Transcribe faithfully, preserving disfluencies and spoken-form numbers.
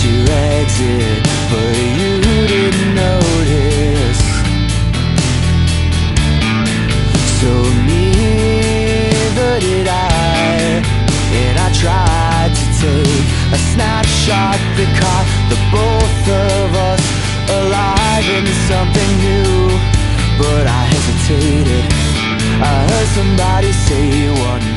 to exit, but you didn't notice. So neither did I, and I tried to take a snapshot that caught the both of us alive in something new, but I hesitated. I heard somebody say one